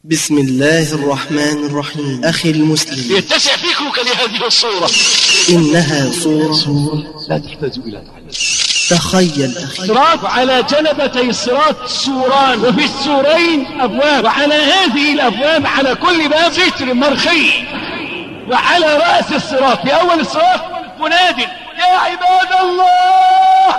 بسم الله الرحمن الرحيم. أخي المسلم، يتسع فكرك لهذه الصورة. إنها صورة لا تحتاج إلى تعليم. تخيل أخي، صراط على جنبتي الصراط سوران، وفي السورين أبواب، وعلى هذه الأبواب على كل باب ستر مرخي، وعلى رأس الصراط في أول الصراط مناد: يا عباد الله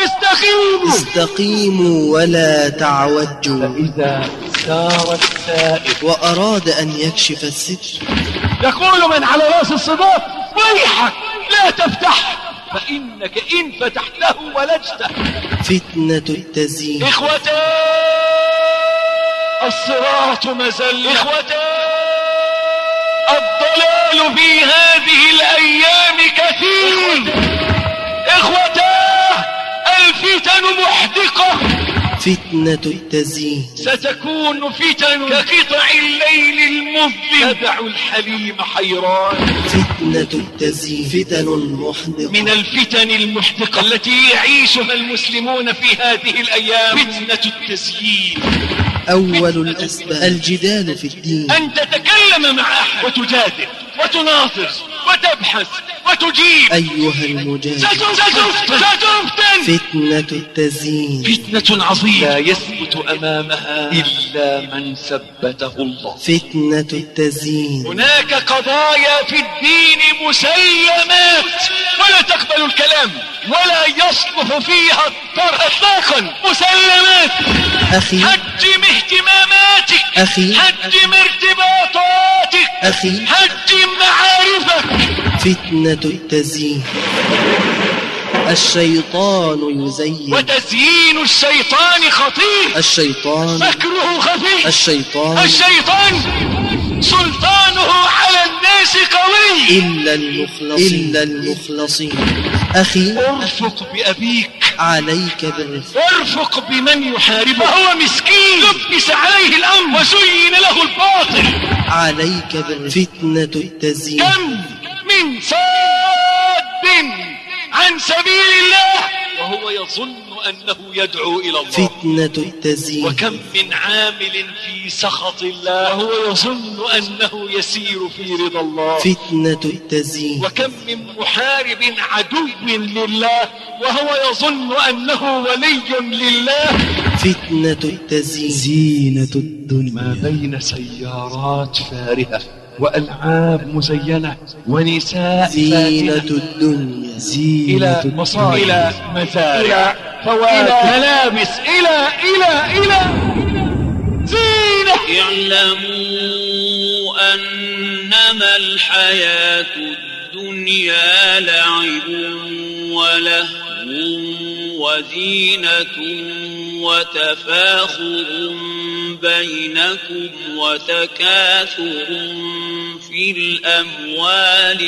استقيموا ولا تعوجوا. فإذا سار السائر وأراد أن يكشف الستر يقول من على رأس الصراط: ويحك لا تفتح، فإنك إن فتحته ولجته. فتنة التزيين. إخوتي، الصراط مزل. إخوتي، الضلال في هذه الأيام كثير. إخوتي، الفتن محدقة. فتنة التزيين. ستكون فتن كقطع الليل المظلم تدع الحليم حيران. فتنة التزيين فتن محدقة. من الفتن المحدقة التي يعيشها المسلمون في هذه الأيام فتنة التزيين. أول الأسباب الجدال في الدين. أن تتكلم مع أحد وتجادل وتناظر وتبحث وتجيب. أيها المجادل، ستفتن. فتنة التزيين فتنة عظيمة لا يثبت أمامها إلا من ثبته الله. فتنة التزيين. هناك قضايا في الدين مسلمات ولا تقبل الكلام ولا يصلح فيها الطرح إطلاقا. مسلمات. أخي، حجم اهتماماتك. أخي، حجم ارتباطاتك. أخي، حجم معارفك. فتنة التزيين. الشيطان يزين. وتزيين الشيطان خطير. الشيطان مكره خفي. الشيطان سلطانه على الناس قوي إلا المخلصين. أخي، ارفق بأبيك. عليك بالرفق. ارفق بمن يحاربه وهو مسكين لبس عليه الأمر وزين له الباطل. عليك بالرفق. فتنة التزيين. كم من صاد عن سبيل الله وهو يظن أنه يدعو إلى الله. فتنة التزيين. وكم من عامل في سخط الله وهو يظن أنه يسير في رضا الله. فتنة التزيين. وكم من محارب عدو لله وهو يظن أنه ولي لله. فتنة التزيين. زينة الدنيا. ما بين سيارات فارهة وألعاب مزينة ونساء زينة الدنيا. إلى مصائب، إلى مزارع، إلى فواكه، إلى ملابس، إلى زينة. اعلموا أنما الحياة الدنيا لعب ولهو وزينة وتفاخر بينكم وتكاثر في الأموال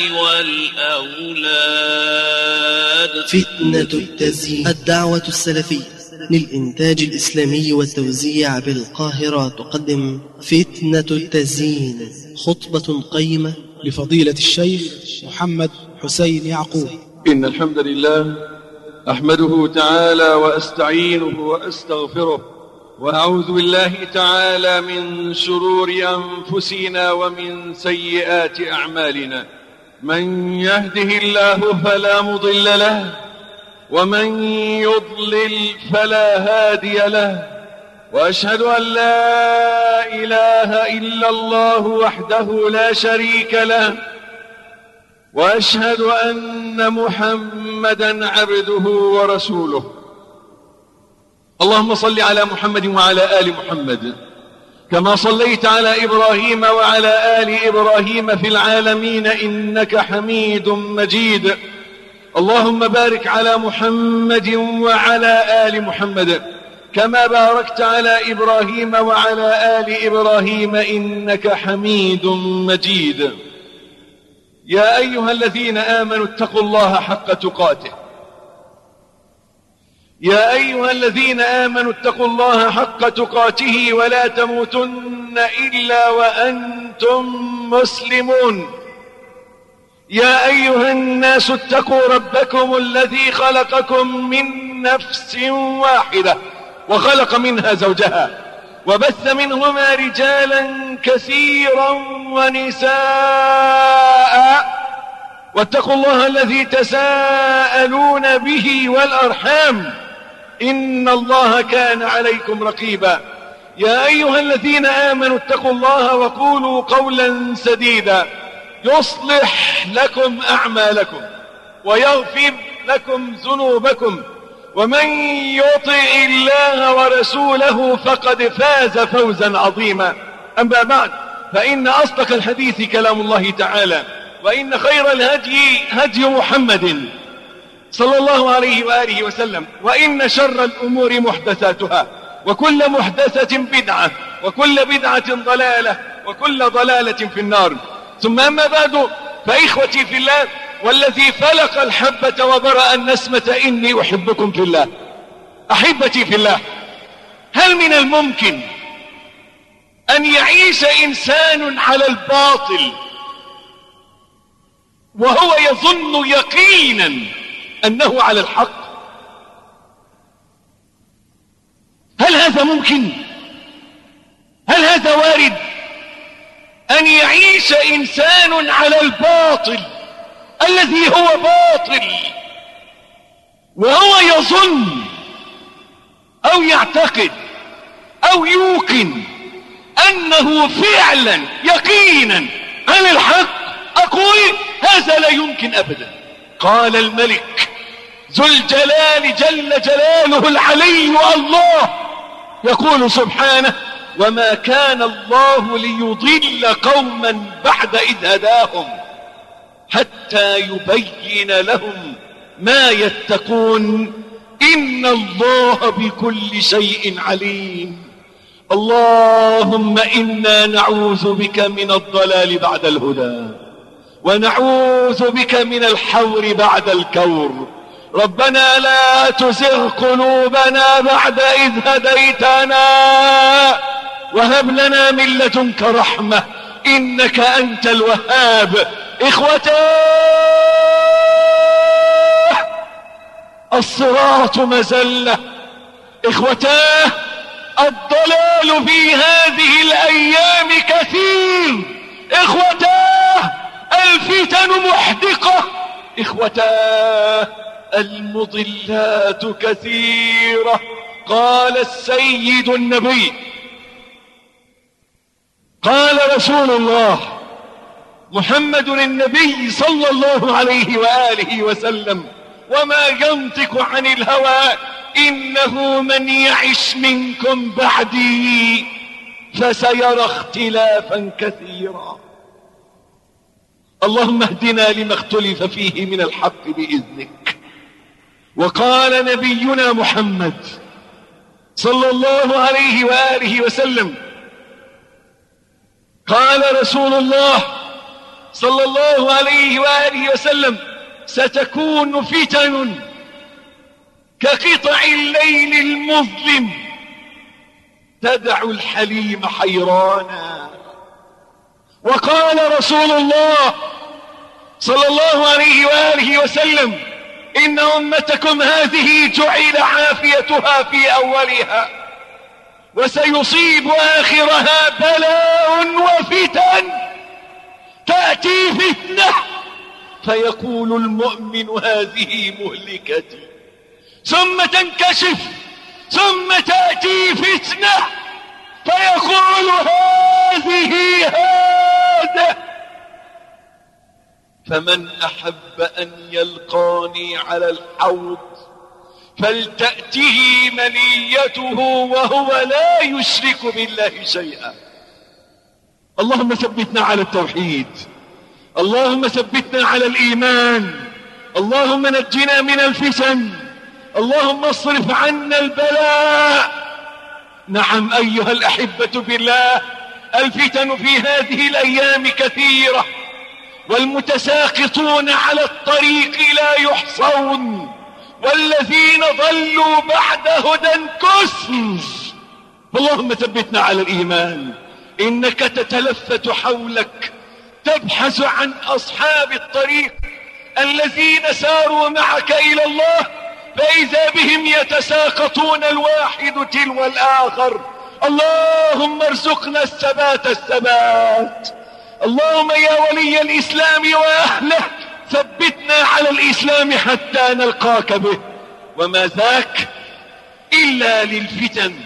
والأولاد. فتنة التزيين. الدعوة السلفية للإنتاج الإسلامي والتوزيع بالقاهرة تقدم فتنة التزيين، خطبة قيمة لفضيلة الشيخ محمد حسين يعقوب. إن الحمد لله أحمده تعالى وأستعينه وأستغفره، وأعوذ بالله تعالى من شرور أنفسنا ومن سيئات أعمالنا. من يهده الله فلا مضل له، ومن يضلل فلا هادي له، وأشهد أن لا إله إلا الله وحده لا شريك له، وأشهد أن محمدا عبده ورسوله. اللهم صل على محمد وعلى آل محمد كما صليت على إبراهيم وعلى آل إبراهيم في العالمين إنك حميد مجيد. اللهم بارك على محمد وعلى آل محمد كما باركت على إبراهيم وعلى آل إبراهيم إنك حميد مجيد. يا أيها الذين آمنوا اتقوا الله حق تقاته. يا أيها الذين آمنوا اتقوا الله حق تقاته ولا تموتن إلا وأنتم مسلمون. يا أيها الناس اتقوا ربكم الذي خلقكم من نفس واحدة وخلق منها زوجها وبث منهما رجالا كثيرا ونساء، واتقوا الله الذي تساءلون به والأرحام، إن الله كان عليكم رقيبا. يا أيها الذين آمنوا اتقوا الله وقولوا قولا سديدا يصلح لكم أعمالكم ويغفر لكم ذنوبكم، ومن يطع الله ورسوله فقد فاز فوزا عظيما. أما بعد، فإن أصدق الحديث كلام الله تعالى، وإن خير الهدي هدي محمد صلى الله عليه وآله وسلم، وإن شر الأمور محدثاتها، وكل محدثة بدعة، وكل بدعة ضلالة، وكل ضلالة في النار. ثم أما بعد، فإخوتي في الله والذي فلق الحبة وبرأ النسمة إني أحبكم في الله. أحبتي في الله، هل من الممكن أن يعيش إنسان على الباطل وهو يظن يقينا أنه على الحق؟ هل هذا ممكن؟ هل هذا وارد أن يعيش إنسان على الباطل الذي هو باطل وهو يظن أو يعتقد أو يوقن أنه فعلا يقينا على الحق؟ أقول هذا لا يمكن أبدا. قال الملك ذو الجلال جل جلاله العلي الله يقول سبحانه: وما كان الله ليضل قوما بعد إذ هداهم حتى يبين لهم ما يتقون إن الله بكل شيء عليم. اللهم إنا نعوذ بك من الضلال بعد الهدى، ونعوذ بك من الحور بعد الكور. ربنا لا تزغ قلوبنا بعد إذ هديتنا، وهب لنا من لدنك رحمة إنك أنت الوهاب. إخوتاه، الصراط مزلة. إخوتاه، الضلال في هذه الأيام كثير. إخوتاه، الفتن محدقة. إخوتاه، المضلات كثيرة. قال السيد النبي، قال رسول الله محمد النبي صلى الله عليه وآله وسلم: وما ينطق عن الهوى إنه من يعش منكم بعدي فسيرى اختلافا كثيرا. اللهم اهدنا لما اختلف فيه من الحق بإذنك. وقال نبينا محمد صلى الله عليه وآله وسلم، قال رسول الله صلى الله عليه وآله وسلم: ستكون فتن كقطع الليل المظلم تدع الحليم حيرانا. وقال رسول الله صلى الله عليه وآله وسلم: إن أمتكم هذه جعل عافيتها في أولها وسيصيب آخرها بلاء وفتن. تأتي فتنة فيقول المؤمن هذه مهلكتي، ثم تنكشف، ثم تأتي فتنة فيقول هذه هذا. فمن أحب أن يلقاني على الحوض فلتأته منيته وهو لا يشرك بالله شيئا. اللهم ثبتنا على التوحيد، اللهم ثبتنا على الإيمان، اللهم نجنا من الفتن، اللهم اصرف عنا البلاء. نعم أيها الأحبة بالله، الفتن في هذه الأيام كثيرة، والمتساقطون على الطريق لا يحصون، والذين ضلوا بعد هدى كثر. اللهم ثبتنا على الإيمان. إنك تتلفت حولك تبحث عن أصحاب الطريق الذين ساروا معك إلى الله، فإذا بهم يتساقطون الواحد تلو الآخر. اللهم ارزقنا الثبات. اللهم يا ولي الإسلام وأهله ثبتنا على الإسلام حتى نلقاك به. وما ذاك إلا للفتن،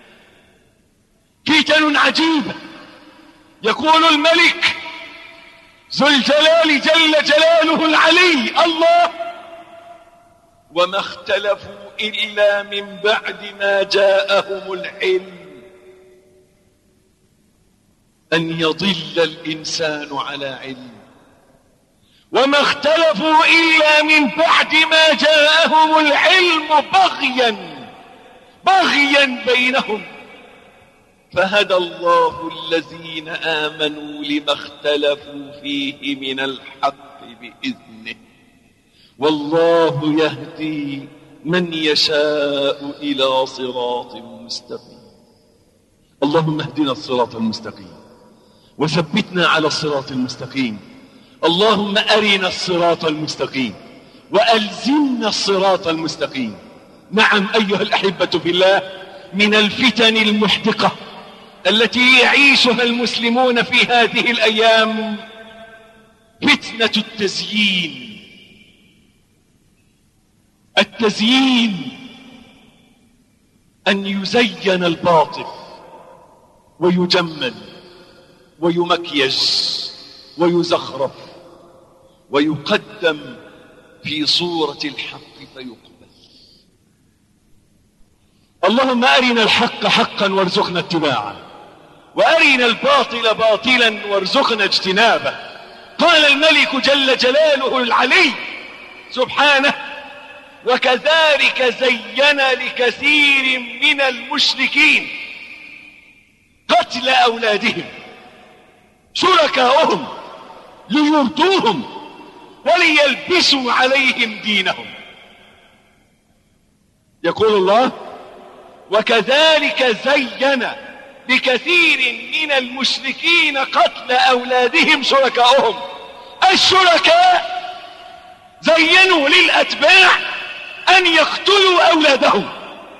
فتن عجيبة. يقول الملك ذو الجلال جل جلاله العلي الله: وما اختلفوا إلا من بعد ما جاءهم العلم. أن يضل الإنسان على علم. وما اختلفوا إلا من بعد ما جاءهم العلم بغيا بينهم، فهدى الله الذين آمنوا لما اختلفوا فيه من الحق بإذنه، والله يهدي من يشاء إلى صراط مستقيم. اللهم اهدنا الصراط المستقيم وثبتنا على الصراط المستقيم. اللهم أرنا الصراط المستقيم وألزمنا الصراط المستقيم. نعم أيها الأحبة في الله، من الفتن المحدقة التي يعيشها المسلمون في هذه الأيام فتنة التزيين. التزيين أن يزين الباطل ويجمل ويمكيج ويزخرف ويقدم في صورة الحق فيقبل. اللهم أرنا الحق حقا وارزقنا اتباعه، وأرنا الباطل باطلا وارزقنا اجتنابه. قال الملك جل جلاله العلي سبحانه: وكذلك زين لكثير من المشركين قتل أولادهم شركاؤهم ليردوهم وليلبسوا عليهم دينهم. يقول الله: وكذلك زين لكثير من المشركين قتل أولادهم شركاؤهم. الشركاء زينوا للأتباع أن يقتلوا أولادهم.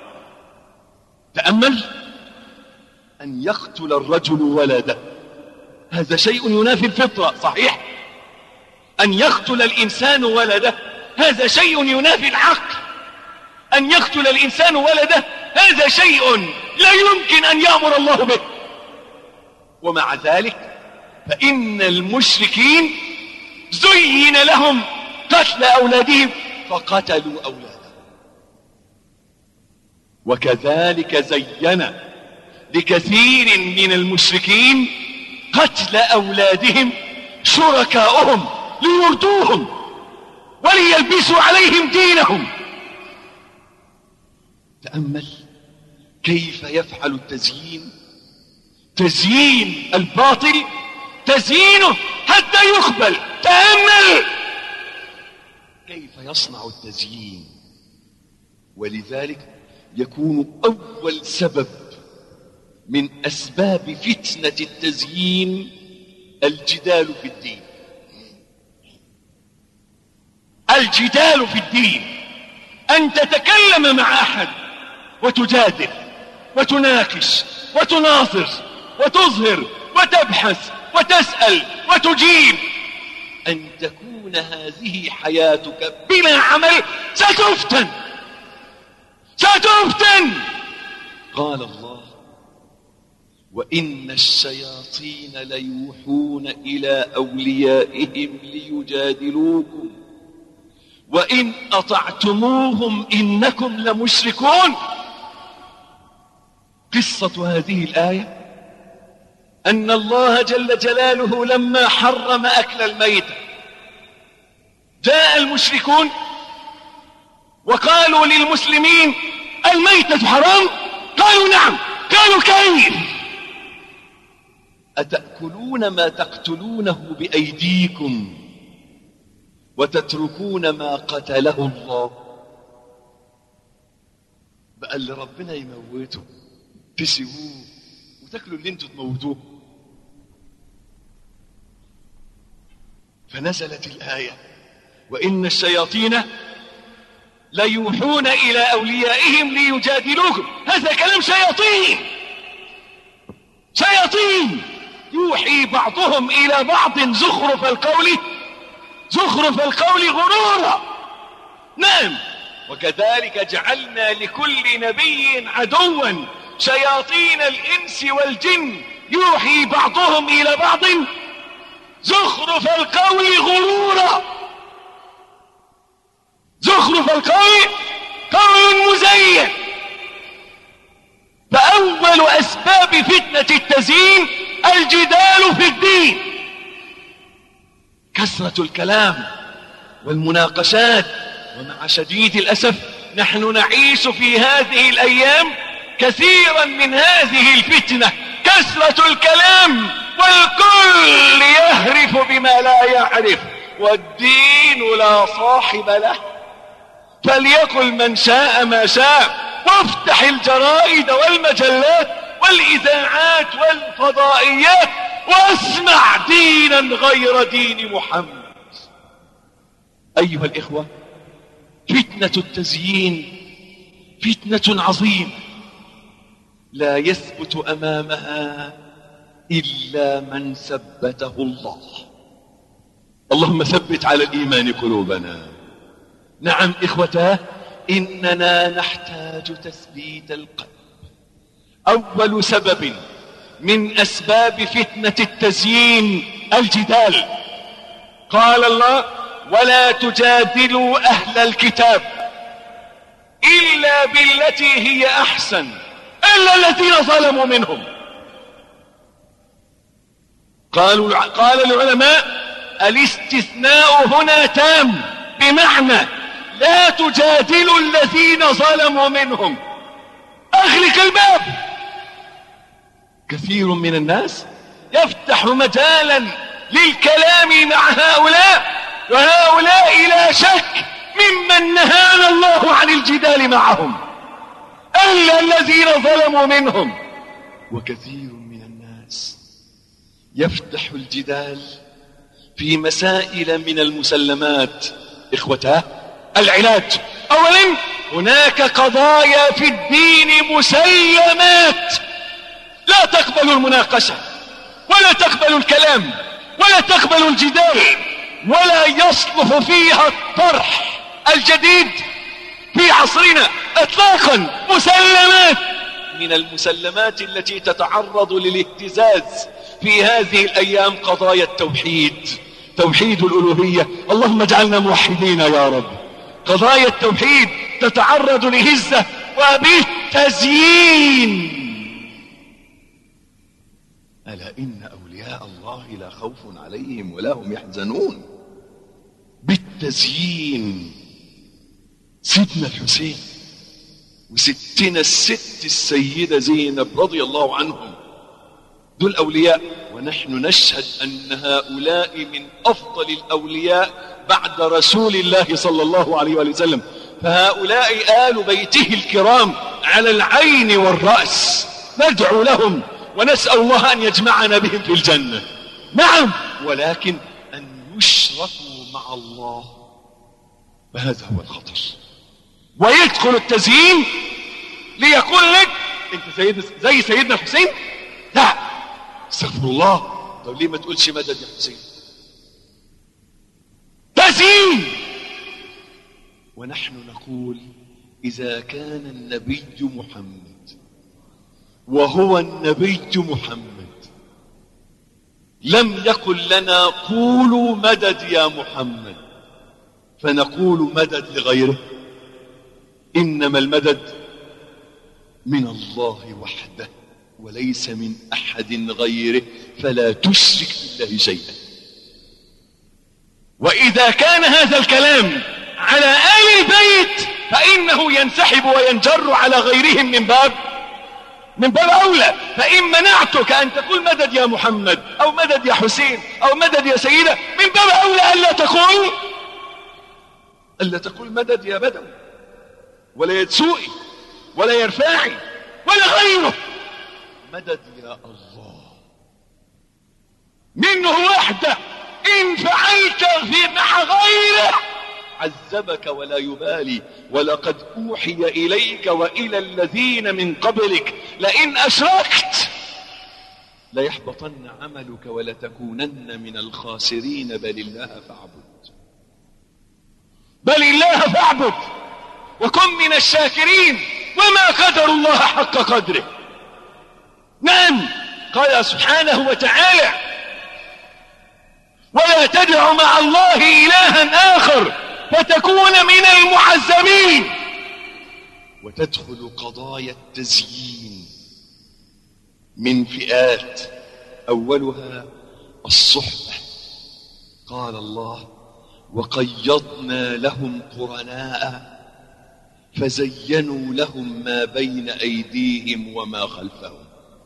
تأمل، أن يقتل الرجل ولده، هذا شيء ينافي الفطرة، صحيح؟ أن يقتل الإنسان ولده هذا شيء ينافي العقل. أن يقتل الإنسان ولده هذا شيء لا يمكن أن يأمر الله به. ومع ذلك فإن المشركين زين لهم قتل أولادهم فقتلوا أولادهم. وكذلك زين لكثير من المشركين قتل أولادهم شركاؤهم ليردوهم وليلبسوا عليهم دينهم. تأمل كيف يفعل التزيين، تزيين الباطل، تزيينه حتى يقبل. تأمل كيف يصنع التزيين. ولذلك يكون أول سبب من أسباب فتنة التزيين الجدال في الدين. الجدال في الدين، أن تتكلم مع أحد وتجادل وتناقش وتناظر وتظهر وتبحث وتسأل وتجيب. أن تكون هذه حياتك بلا عمل ستفتن. قال الله: وإن الشياطين ليوحون إلى أوليائهم ليجادلوكم وإن أطعتموهم إنكم لمشركون. قصة هذه الآية أن الله جل جلاله لما حرم أكل الميتة جاء المشركون وقالوا للمسلمين: الميتة حرام؟ قالوا: نعم. قالوا: كيف؟ أتأكلون ما تقتلونه بأيديكم وتتركون ما قتله الله؟ بقى اللي ربنا يموته تسيبوه وتاكلوا اللي انتوا تموتوه. فنزلت الآية: وإن الشياطين ليوحون إلى أوليائهم ليجادلوكم. هذا كلام شياطين، شياطين يوحي بعضهم إلى بعض زخرف القول غرورا. نعم، وكذلك جعلنا لكل نبي عدوا شياطين الإنس والجن يوحي بعضهم إلى بعض زخرف القول غرورا. زخرف القول قول مزين. فأول أسباب فتنة التزيين الجدال في الدين، كثرة الكلام والمناقشات. ومع شديد الأسف نحن نعيش في هذه الأيام كثيرا من هذه الفتنة، كثرة الكلام والكل يهرف بما لا يعرف، والدين لا صاحب له. فليقل من شاء ما شاء، وافتح الجرائد والمجلات والإذاعات والفضائيات واسمع دينا غير دين محمد. أيها الإخوة، فتنة التزيين فتنة عظيمة لا يثبت أمامها إلا من ثبته الله. اللهم ثبت على الإيمان قلوبنا. نعم إخوتاه، إننا نحتاج تثبيت القلب. أول سبب من أسباب فتنة التزيين الجدال. قال الله: ولا تجادلوا أهل الكتاب إلا بالتي هي أحسن إلا الذين ظلموا منهم. قال العلماء: الاستثناء هنا تام، بمعنى لا تجادلوا الذين ظلموا منهم، أغلق الباب. كثير من الناس يفتح مجالا للكلام مع هؤلاء، وهؤلاء لا شك ممن نهانا الله عن الجدال معهم إلا الذين ظلموا منهم. وكثير من الناس يفتح الجدال في مسائل من المسلمات. إخوتاه، العلاج: أولا، هناك قضايا في الدين مسلمات لا تقبل المناقشة، ولا تقبل الكلام، ولا تقبل الجدال، ولا يصلح فيها الطرح الجديد في عصرنا إطلاقا. مسلمات. من المسلمات التي تتعرض للاهتزاز في هذه الأيام قضايا التوحيد، توحيد الألوهية. اللهم اجعلنا موحدين يا رب. قضايا التوحيد تتعرض لهزة وبالتزيين. ألا إن أولياء الله لا خوف عليهم ولا هم يحزنون. بالتزيين. سيدنا الحسين وستنا الست السيدة زينب رضي الله عنهم، دول أولياء، ونحن نشهد أن هؤلاء من أفضل الأولياء بعد رسول الله صلى الله عليه وسلم. فهؤلاء آل بيته الكرام على العين والرأس، ندعو لهم ونسأل الله أن يجمعنا بهم في الجنة. نعم، ولكن أن يشركوا مع الله، فهذا هو الخطر. ويدخل التزيين ليقول لك انت زي سيدنا الحسين. لا، استغفر الله. طب ليه ما تقولش مدد يا حسين؟ تزيين. ونحن نقول: إذا كان النبي محمد وهو النبي محمد لم يقل لنا قولوا مدد يا محمد، فنقول مدد لغيره. إنما المدد من الله وحده وليس من أحد غيره، فلا تشرك بالله شيئا. وإذا كان هذا الكلام على آل البيت فإنه ينسحب وينجر على غيرهم من باب أولى. فإن منعتك أن تقول مدد يا محمد أو مدد يا حسين أو مدد يا سيدة، من باب أولى ألا تقول مدد يا بدوي ولا يدسوئي ولا يرفاعي ولا غيره. مدد يا الله منه وحده. إن فعلت مع غيره عذبك ولا يبالي. ولقد أوحي إليك وإلى الذين من قبلك لئن أشركت ليحبطن عملك ولتكونن من الخاسرين. بل الله فاعبد، بل الله فاعبد وكن من الشاكرين وما قدر الله حق قدره. نعم، قال سبحانه وتعالى: ولا تدع مع الله إلها آخر فتكون من المعذبين. وتدخل قضايا التزيين من فئات، أولها الصحبة. قال الله: وقيضنا لهم قرناء فزينوا لهم ما بين أيديهم وما خلفهم.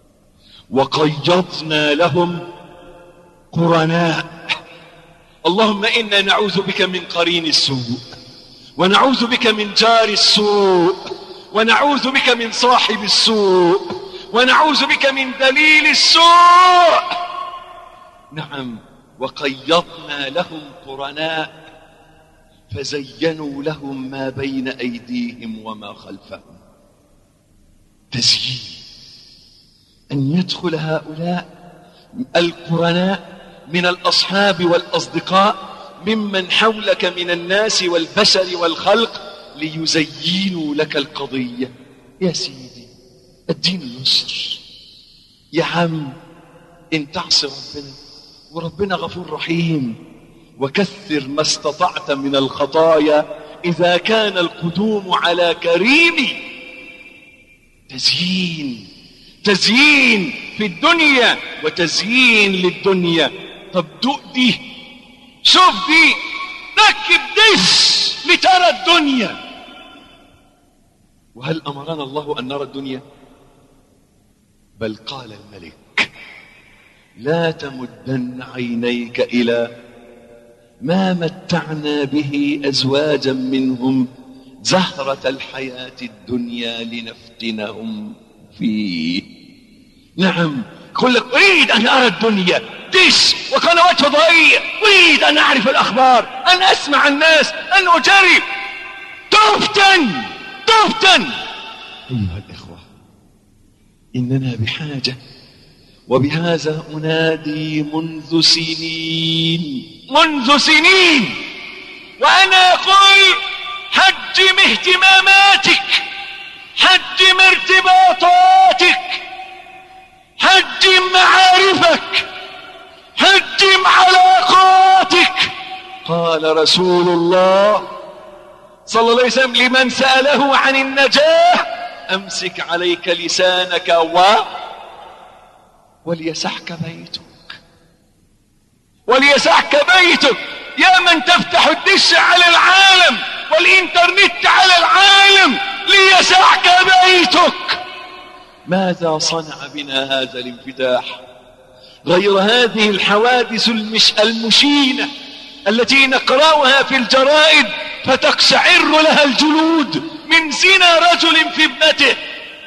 وقيضنا لهم قرناء. اللهم إنا نعوذ بك من قرين السوء، ونعوذ بك من جار السوء، ونعوذ بك من صاحب السوء، ونعوذ بك من دليل السوء. نعم، وقيضنا لهم قرناء فزينوا لهم ما بين أيديهم وما خلفهم. تزيين أن يدخل هؤلاء القرناء من الأصحاب والأصدقاء ممن حولك من الناس والبشر والخلق ليزينوا لك القضية. يا سيدي، الدين يسر يا عم، إن تعصي ربنا وربنا غفور رحيم، وكثر ما استطعت من الخطايا إذا كان القدوم على كريم. تزيين في الدنيا وتزيين للدنيا. طب دوق دي، شوف دي، ركب دش لترى الدنيا. وهل أمرنا الله أن نرى الدنيا؟ بل قال الملك: لا تمدن عينيك إلى ما متعنا به أزواجا منهم زهرة الحياة الدنيا لنفتنهم فيه. نعم، يقول لك: أريد أن أرى الدنيا، دش وقنوات فضائية، أريد أن أعرف الأخبار، أن أسمع الناس، أن أجرب. تفتن. أيها الإخوة، إننا بحاجة، وبهذا أنادي منذ سنين وأنا أقول: حجم اهتماماتك، حجم ارتباطاتك، حجم معارفك، حجم علاقاتك. قال رسول الله صلى الله عليه وسلم لمن سأله عن النجاة: أمسك عليك لسانك وليسعك بيتك. يا من تفتح الدش على العالم والإنترنت على العالم، ليسعك بيتك. ماذا صنع بنا هذا الانفتاح غير هذه الحوادث المشينة التي نقرأها في الجرائد فتقشعر لها الجلود، من زنا رجل في ابنته،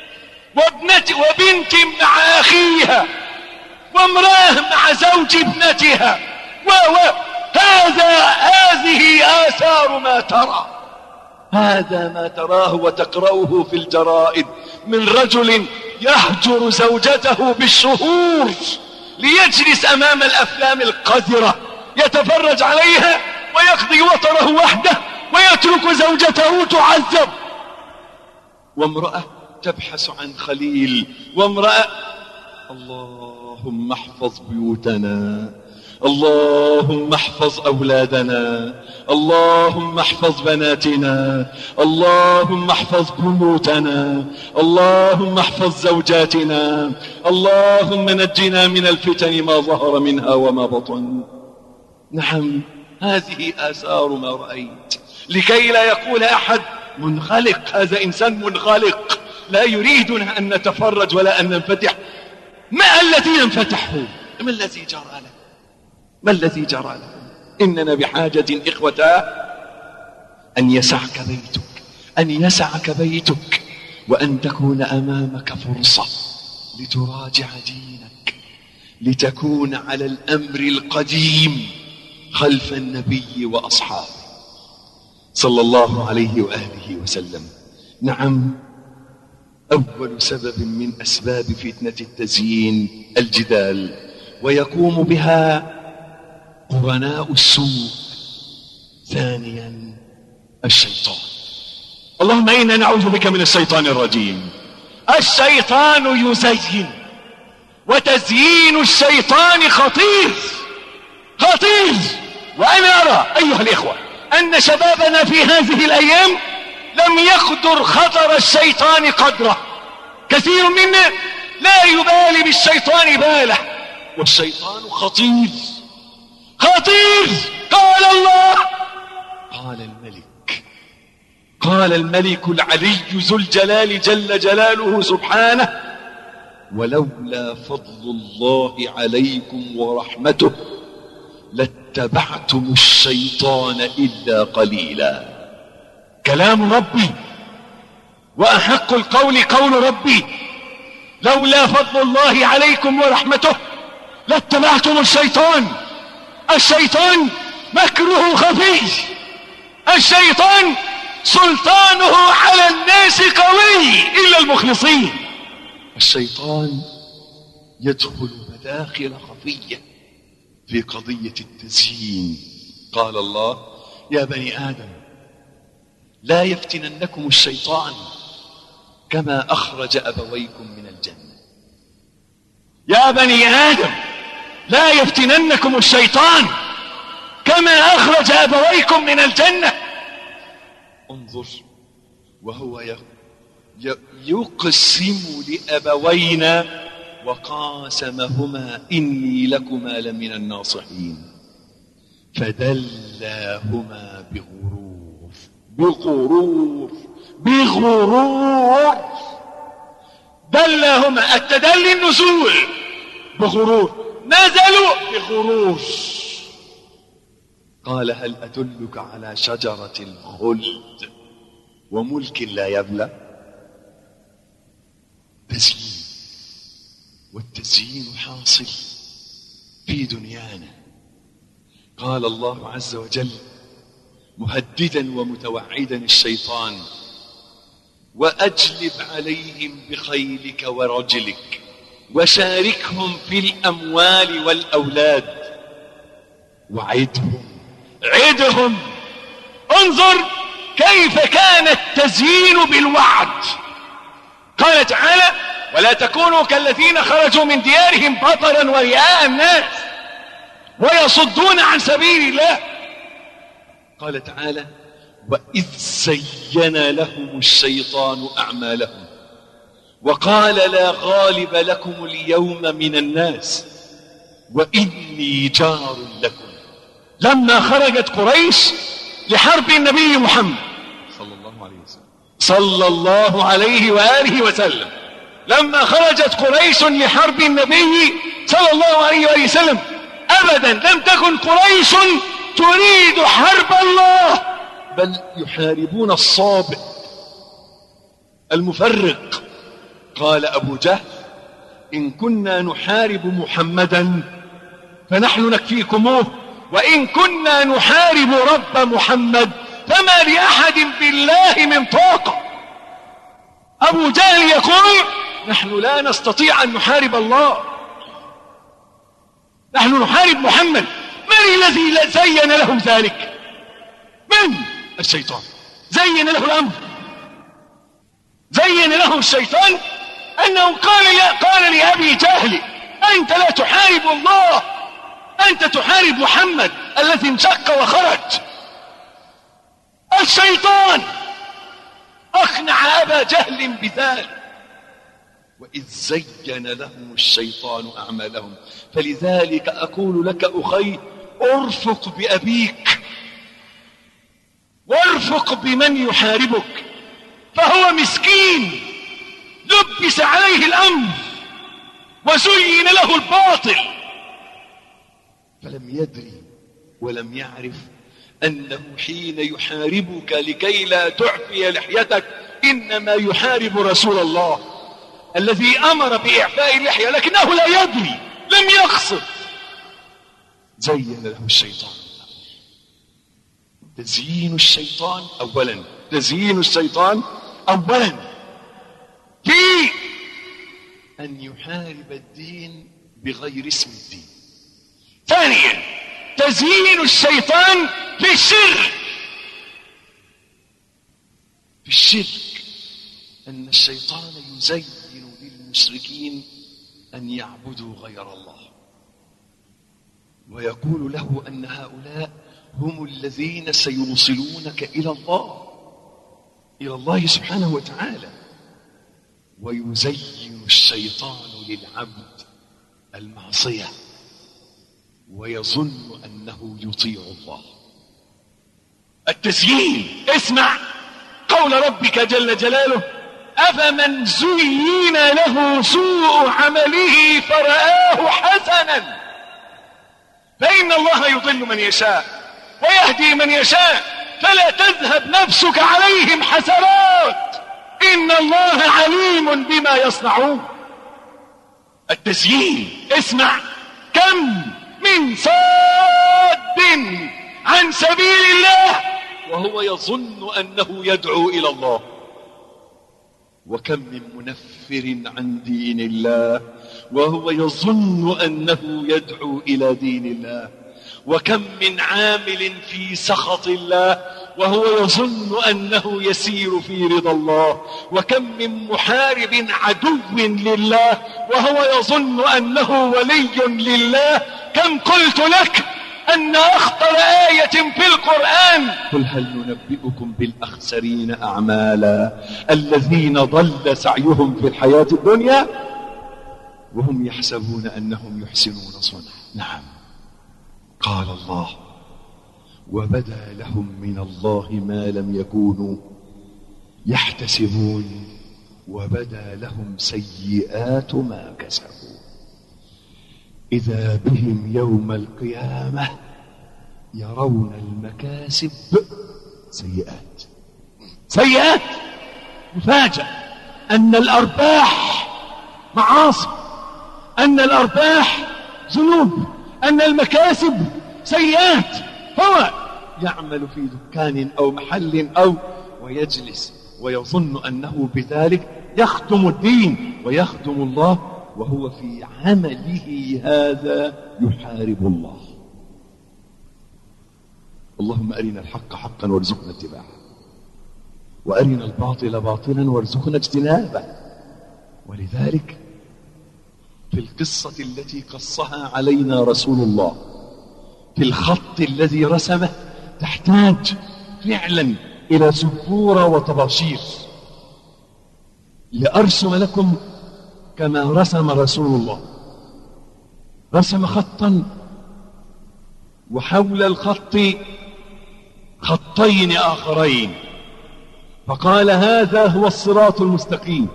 وبنت مع أخيها، وامرأة مع زوج ابنتها، هذه آثار ما ترى. هذا ما تراه وتقرأه في الجرائد من رجل يهجر زوجته بالشهور ليجلس أمام الأفلام القذرة يتفرج عليها ويقضي وطره وحده ويترك زوجته تعذب. وامرأة تبحث عن خليل، وامرأة. اللهم احفظ بيوتنا، اللهم احفظ أولادنا، اللهم احفظ بناتنا، اللهم احفظ بيوتنا، اللهم احفظ زوجاتنا، اللهم نجنا من الفتن ما ظهر منها وما بطن. نعم، هذه آثار ما رأيت، لكي لا يقول أحد منغلق، هذا إنسان منغلق لا يريدنا أن نتفرج ولا أن ننفتح. ما الذي ينفتح هو؟ ما الذي جرى له؟ ما الذي جرى له؟ إننا بحاجة إخوة أن يسعك بيتك، وأن تكون أمامك فرصة لتراجع دينك، لتكون على الأمر القديم خلف النبي وأصحابه صلى الله عليه وآله وسلم. نعم، أول سبب من أسباب فتنة التزيين الجدال، ويقوم بها قرناء السوء. ثانيا الشيطان. اللهم إنا نعوذ بك من الشيطان الرجيم. الشيطان يزين، وتزيين الشيطان خطير خطير. وأنا أرى أيها الإخوة أن شبابنا في هذه الأيام لم يقدر خطر الشيطان قدره. كثير منا لا يبالي بالشيطان باله، والشيطان خطير خطير. قال الله، قال الملك العلي ذو الجلال جل جلاله سبحانه: ولولا فضل الله عليكم ورحمته لاتبعتم الشيطان إلا قليلا. كلام ربي، وأحق القول قول ربي. لولا فضل الله عليكم ورحمته لاتبعتم الشيطان. الشيطان مكره خفي، الشيطان سلطانه على الناس قوي إلا المخلصين. الشيطان يدخل مداخل خفية في قضية التزيين. قال الله: يا بني آدم لا يفتننكم الشيطان كما أخرج أبويكم من الجنة. يا بني آدم لا يفتننكم الشيطان كما أخرج أبويكم من الجنة. انظر، وهو يقسم لأبوينا وقاسمهما إني لكما لمن الناصحين فدلاهما بغرور. دلاهما، التدلي النزول، بغرور، نزلوا بغرور. قال: هل أدلك على شجرة الخلد وملك لا يبلى؟ تزيين، والتزيين حاصل في دنيانا. قال الله عز وجل مهددا ومتوعدا الشيطان: وأجلب عليهم بخيلك ورجلك وشاركهم في الأموال والأولاد عدهم. انظر كيف كان التزيين بالوعد. قال تعالى: ولا تكونوا كالذين خرجوا من ديارهم بطرا ورئاء الناس ويصدون عن سبيل الله. قال تعالى: وإذ زين لهم الشيطان أعمالهم وقال لا غالب لكم اليوم من الناس وإني جار لكم. لما خرجت قريش لحرب النبي محمد صلى الله عليه وآله وسلم، لما خرجت قريش لحرب النبي صلى الله عليه وآله وسلم، أبدا لم تكن قريش تريد حرب الله، بل يحاربون الصابئ المفرق. قال أبو جهل: إن كنا نحارب محمدا فنحن نكفيكموه، وإن كنا نحارب رب محمد فما لأحد بالله من طاقة. أبو جهل يقول: نحن لا نستطيع أن نحارب الله، نحن نحارب محمد. من الذي زين لهم ذلك؟ من؟ الشيطان. زين له الأمر، زين له الشيطان أنه قال لأبي جهل: أنت لا تحارب الله، أنت تحارب محمد الذي انشق وخرج. الشيطان أقنع أبا جهل بذلك. وإذ زين لهم الشيطان أعمالهم. فلذلك أقول لك أخي: ارفق بأبيك وارفق بمن يحاربك، فهو مسكين لبس عليه الأمر وزين له الباطل، فلم يدري ولم يعرف أنه حين يحاربك لكي لا تعفي لحيتك إنما يحارب رسول الله الذي أمر بإعفاء اللحية، لكنه لا يدري، لم يقصد. زين له الشيطان. تزيين الشيطان أولا، تزيين الشيطان أولا في أن يحارب الدين بغير اسم الدين. ثانيا تزيين الشيطان في الشرك. في الشرك أن الشيطان يزين للمشركين أن يعبدوا غير الله، ويقول له أن هؤلاء هم الذين سيوصلونك إلى الله سبحانه وتعالى. ويزين الشيطان للعبد المعصية ويظن أنه يطيع الله. التزيين، اسمع قول ربك جل جلاله: أفمن زين له سوء عمله فرآه حسنا فإن الله يضل من يشاء ويهدي من يشاء فلا تذهب نفسك عليهم حسرات إن الله عليم بما يصنعون. التزيين، اسمع كم من صاد عن سبيل الله وهو يظن أنه يدعو إلى الله، وكم من منفر عن دين الله وهو يظن أنه يدعو إلى دين الله، وكم من عامل في سخط الله وهو يظن أنه يسير في رضا الله، وكم من محارب عدو لله وهو يظن أنه ولي لله. كم قلت لك أن أخطر آية في القرآن: قل هل ننبئكم بالأخسرين أعمالا الذين ضل سعيهم في الحياة الدنيا وهم يحسبون أنهم يحسنون صنعا. نعم، قال الله: وبدا لهم من الله ما لم يكونوا يحتسبون وبدا لهم سيئات ما كسبوا إذا بهم يوم القيامة يرون المكاسب سيئات. مفاجأ أن الأرباح معاصي، أن الأرباح ذنوب، أن المكاسب سيئات. هو يعمل في دكان أو محل أو ويجلس ويظن أنه بذلك يخدم الدين ويخدم الله، وهو في عمله هذا يحارب الله. اللهم أرنا الحق حقا وارزقنا اتباعه، وأرنا الباطل باطلا وارزقنا اجتنابه. ولذلك في القصة التي قصها علينا رسول الله، في الخط الذي رسمه، تحتاج فعلا إلى سبورة وطباشير لأرسم لكم كما رسم رسول الله. رسم خطا وحول الخط خطين آخرين، فقال: هذا هو الصراط المستقيم،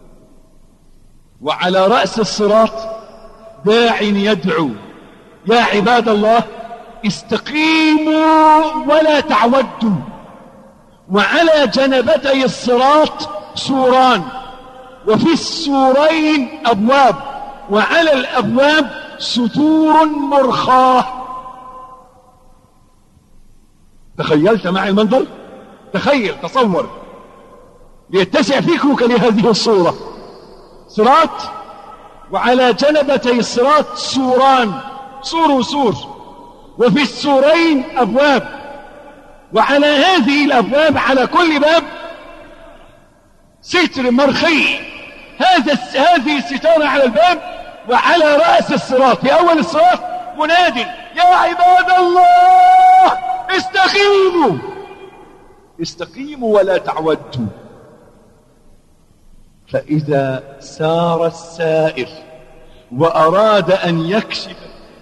وعلى رأس الصراط داع يدعو: يا عباد الله استقيموا ولا تعودوا. وعلى جنبتي الصراط سوران، وفي السورين أبواب، وعلى الأبواب ستور مرخاة. تخيلت معي المنظر؟ تخيل، تصور، ليتسع فكرك لهذه الصورة. صراط، وعلى جنبتي الصراط سوران، سور وسور، وفي السورين أبواب، وعلى هذه الأبواب على كل باب ستر مرخي. هذه الستارة على الباب، وعلى رأس الصراط في أول الصراط مناد: يا عباد الله استقيموا ولا تعودوا. فإذا سار السائر وأراد أن يكشف،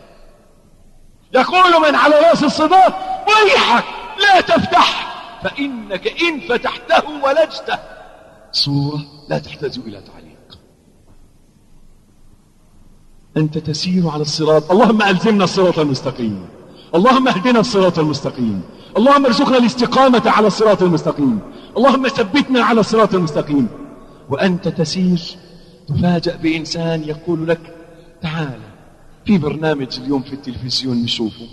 يقول من على رأس الصراط: ويحك لا تفتح، فإنك إن فتحته ولجته. صورة لا تحتاج إلى تعليق. أنت تسير على الصراط. اللهم ألزمنا الصراط المستقيم، اللهم اهدنا الصراط المستقيم، اللهم ارزقنا الاستقامة على الصراط المستقيم، اللهم ثبتنا على الصراط المستقيم. وأنت تسير تفاجأ بإنسان يقول لك: تعال في برنامج اليوم في التلفزيون نشوفه،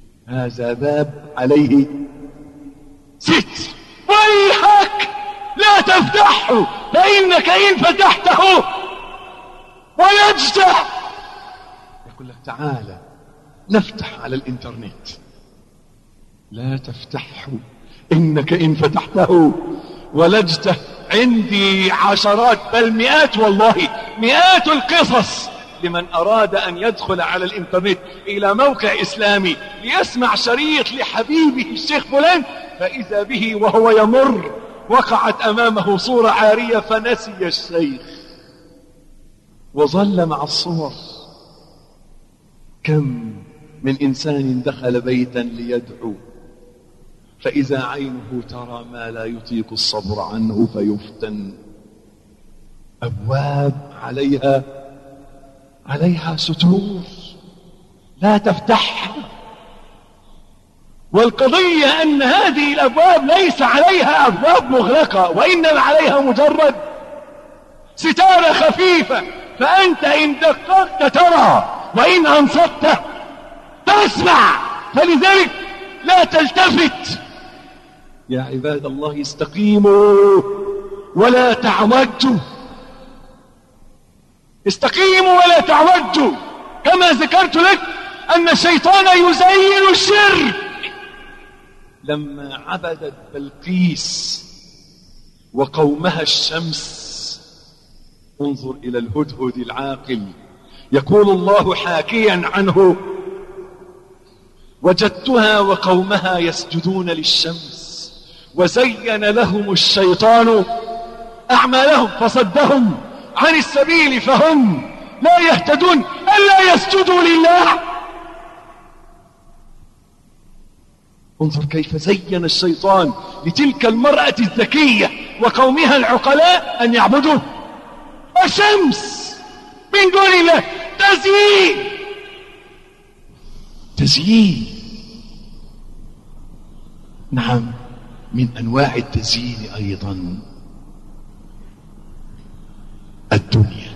هذا باب عليه ستر، ويحك لا ولا تفتحه فإنك إن فتحته ولجته. يقول لك تعالى نفتح على الإنترنت، لا تفتحه إنك إن فتحته ولجته. عندي عشرات بل مئات، والله مئات القصص لمن أراد أن يدخل على الإنترنت إلى موقع إسلامي ليسمع شريط لحبيبه الشيخ فلان، فإذا به وهو يمر وقعت أمامه صورة عارية فنسي الشيخ وظل مع الصور. كم من إنسان دخل بيتا ليدعو فإذا عينه ترى ما لا يطيق الصبر عنه فيفتن. أبواب عليها ستور لا تفتحها. والقضية أن هذه الأبواب ليس عليها أبواب مغلقة، وإنما عليها مجرد ستارة خفيفة، فأنت إن دققت ترى وإن أنصت تسمع. فلذلك لا تلتفت. يا عباد الله استقيموا ولا تعوجوا، استقيموا ولا تعوجوا. كما ذكرت لك أن الشيطان يزين الشرك. لما عبدت بلقيس وقومها الشمس، انظر إلى الهدهد العاقل، يقول الله حاكيا عنه: وجدتها وقومها يسجدون للشمس وزين لهم الشيطان أعمالهم فصدهم عن السبيل فهم لا يهتدون ألا يسجدوا لله. انظر كيف زين الشيطان لتلك المرأة الذكية وقومها العقلاء أن يعبدوا الشمس من دون الله. تزيين. نعم، من أنواع التزيين أيضا الدنيا.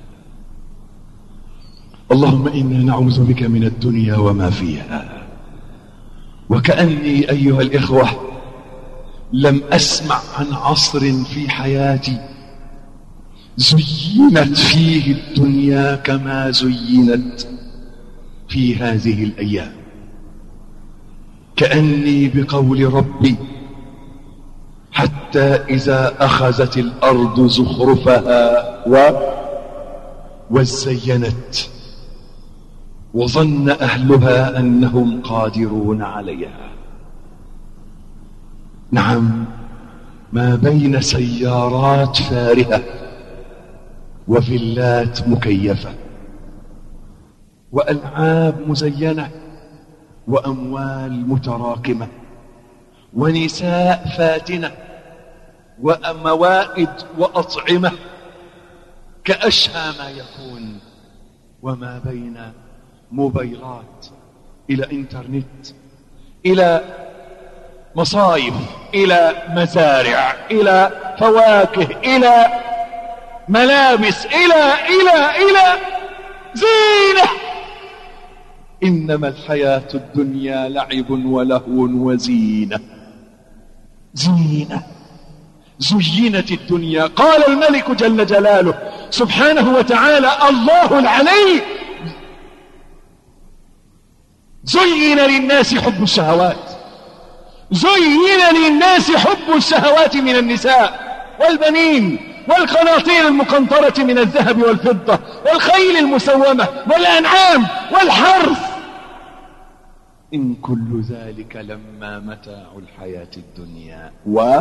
اللهم إنا نعوذ بك من الدنيا وما فيها. وكأني أيها الإخوة لم أسمع عن عصر في حياتي زينت فيه الدنيا كما زينت في هذه الأيام. كأني بقول ربي: حتى إذا أخذت الأرض زخرفها وزينت وظن أهلها أنهم قادرون عليها. نعم، ما بين سيارات فارهة وفيلات مكيفة وألعاب مزينة وأموال متراكمة ونساء فاتنة وموائد وأطعمة كأشهى ما يكون، وما بين موبايلات إلى إنترنت إلى مصايف إلى مزارع إلى فواكه إلى ملابس إلى زينة. إنما الحياة الدنيا لعب ولهو وزينة. زينت الدنيا. قال الملك جل جلاله سبحانه وتعالى: الله العلي زين للناس حب الشهوات من النساء والبنين والقناطير المقنطرة من الذهب والفضة والخيل المسومة والأنعام والحرث، إن كل ذلك لما متاع الحياة الدنيا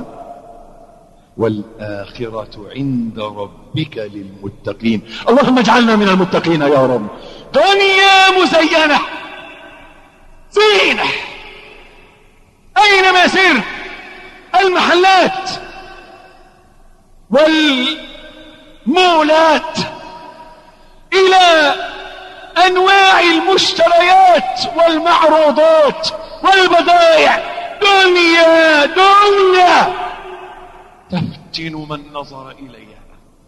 والآخرة عند ربك للمتقين. اللهم اجعلنا من المتقين يا رب. دنيا مزينة زينة أينما سرت، المحلات والمولات إلى أنواع المشتريات والمعروضات والبضائع. دنيا تفتن من نظر إليها.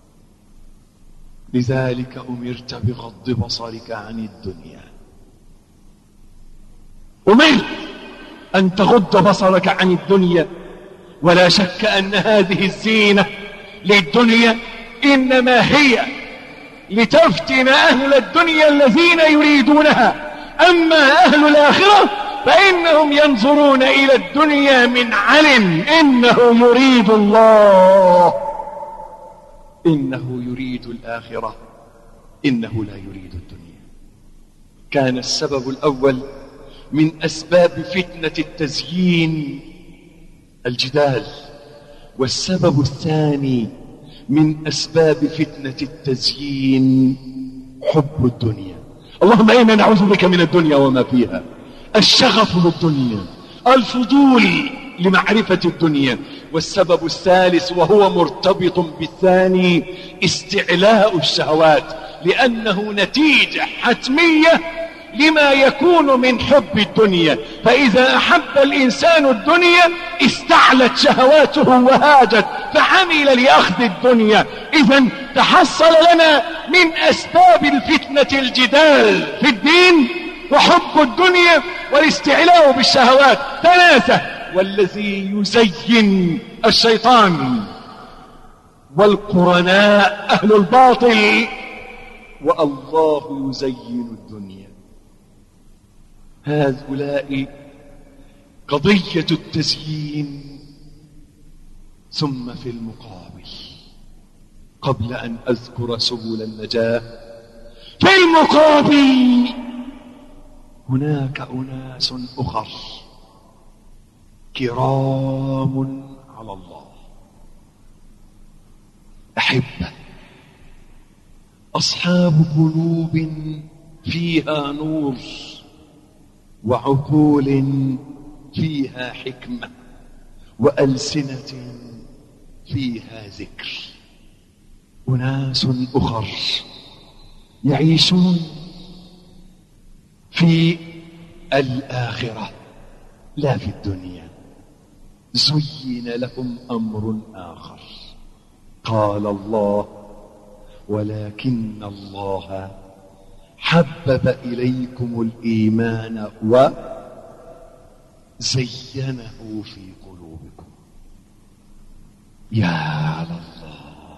لذلك أمرت بغض بصرك عن الدنيا. أمرت أن تغض بصرك عن الدنيا ولا شك أن هذه الزينة للدنيا إنما هي لتفتن أهل الدنيا الذين يريدونها. أما أهل الآخرة فإنهم ينظرون إلى الدنيا من علم إنه يريد الله، إنه يريد الآخرة، إنه لا يريد الدنيا. كان السبب الأول من أسباب فتنة التزيين الجدال، والسبب الثاني من أسباب فتنة التزيين حب الدنيا. اللهم إنا نعوذ بك من الدنيا وما فيها، الشغف بالدنيا، الفضول لمعرفة الدنيا. والسبب الثالث وهو مرتبط بالثاني استعلاء الشهوات، لأنه نتيجة حتمية لما يكون من حب الدنيا. فإذا أحب الإنسان الدنيا استعلت شهواته وهاجت فعمل لأخذ الدنيا. إذن تحصل لنا من أسباب الفتنة الجدال في الدين وحب الدنيا والاستعلاء بالشهوات ثلاثة. والذي يزين الشيطان والقرناء أهل الباطل، والله يزين الدنيا. هؤلاء قضية التزيين. ثم في المقابل، قبل أن أذكر سبل النجاة، في المقابل هناك أناس أخر كرام على الله، أحبة، أصحاب قلوب فيها نور وعقول فيها حكمة وألسنة فيها ذكر. أناس أخر يعيشون في الآخرة لا في الدنيا. زين لهم أمر آخر. قال الله: ولكن الله حبب إليكم الإيمان وزينه في قلوبكم. يا الله،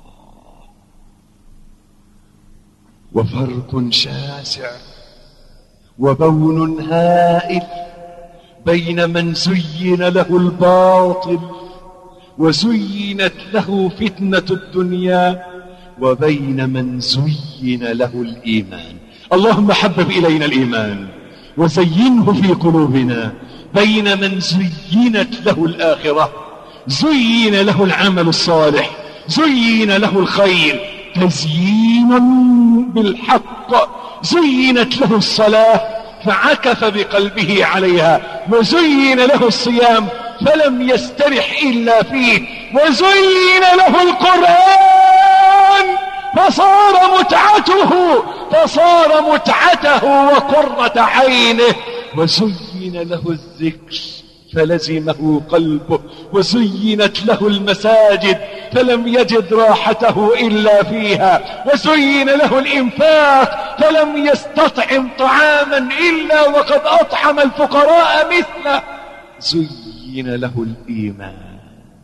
وفرق شاسع وبون هائل بين من زين له الباطل وزينت له فتنة الدنيا وبين من زين له الإيمان. اللهم حبب إلينا الإيمان وزينه في قلوبنا. بين من زينت له الآخرة، زين له العمل الصالح، زين له الخير تزيينا بالحق. زينت له الصلاة فعكف بقلبه عليها، وزين له الصيام فلم يسترح إلا فيه، وزين له القرآن فصار متعته وقرة عينه، وزين له الذكر فلزمه قلبه، وزينت له المساجد فلم يجد راحته إلا فيها، وزين له الإنفاق فلم يستطعم طعاما إلا وقد أطعم الفقراء مثله. زين له الإيمان.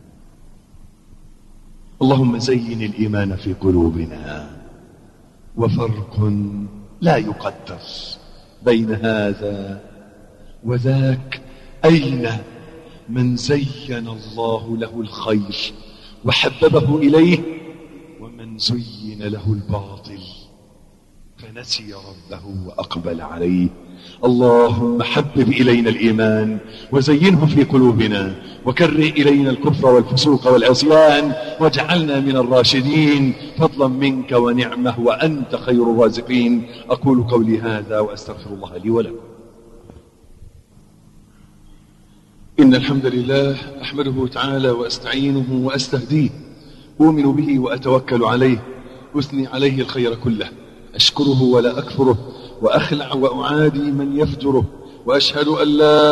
اللهم زين الإيمان في قلوبنا. وفرق لا يقدر بين هذا وذاك. أين من زين الله له الخير وحببه إليه، ومن زين له الباطل فنسي ربه وأقبل عليه. اللهم حبب إلينا الإيمان وزينه في قلوبنا، وكره إلينا الكفر والفسوق والعصيان، واجعلنا من الراشدين فضلا منك ونعمه، وأنت خير الرازقين. أقول قولي هذا وأستغفر الله لي ولكم. إن الحمد لله أحمده تعالى وأستعينه وأستهديه، أؤمن به وأتوكل عليه، أثني عليه الخير كله، أشكره ولا أكفره، وأخلع وأعادي من يفجره، وأشهد أن لا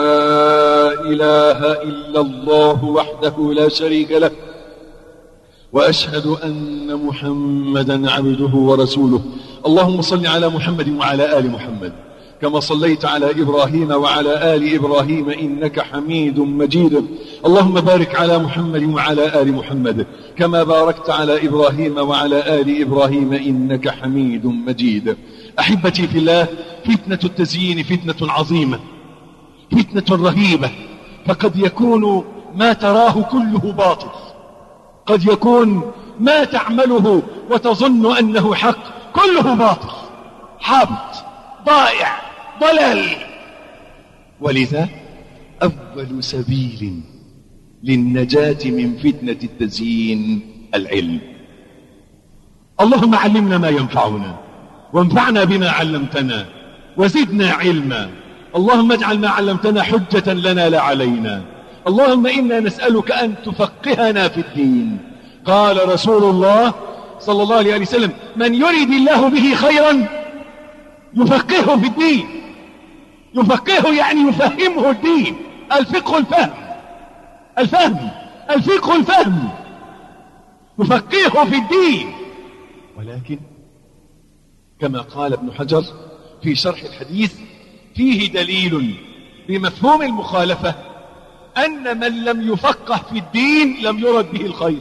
إله إلا الله وحده لا شريك له، وأشهد أن محمدا عبده ورسوله. اللهم صل على محمد وعلى آل محمد كما صليت على إبراهيم وعلى آل إبراهيم إنك حميد مجيد. اللهم بارك على محمد وعلى آل محمد كما باركت على إبراهيم وعلى آل إبراهيم إنك حميد مجيد. أحبتي في الله، فتنة التزيين فتنة عظيمة، فتنة رهيبة. فقد يكون ما تراه كله باطل، قد يكون ما تعمله وتظن أنه حق كله باطل، حابط، ضائع، ضلال. ولذا أول سبيل للنجاة من فتنة التزيين العلم. اللهم علمنا ما ينفعنا وانفعنا بما علمتنا وزدنا علما. اللهم اجعل ما علمتنا حجة لنا لا علينا. اللهم إنا نسألك أن تفقهنا في الدين. قال رسول الله صلى الله عليه وسلم: من يريد الله به خيرا يفقهه في الدين. يفقهه يعني يفهمه الدين. الفقه الفهم، الفهم، الفقه الفهم، يفقهه في الدين. ولكن كما قال ابن حجر في شرح الحديث: فيه دليل بمفهوم المخالفة أن من لم يفقه في الدين لم يرد به الخير،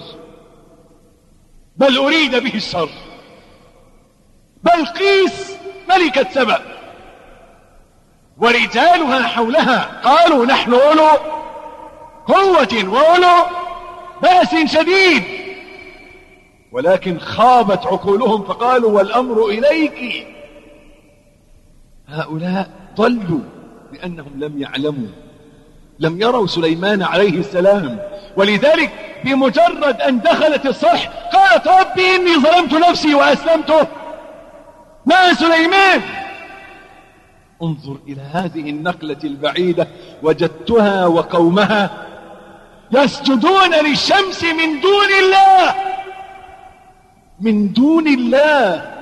بل أريد به الشر. بلقيس ملكة سبأ ورجالها حولها قالوا: نحن أولو قوة وأولو بأس شديد، ولكن خابت عقولهم فقالوا: والأمر إليك. هؤلاء ضلوا لأنهم لم يعلموا، لم يروا سليمان عليه السلام. ولذلك بمجرد أن دخلت الصرح قالت: ربي إني ظلمت نفسي وأسلمت مع سليمان. انظر إلى هذه النقلة البعيدة: وجدتها وقومها يسجدون للشمس من دون الله، من دون الله.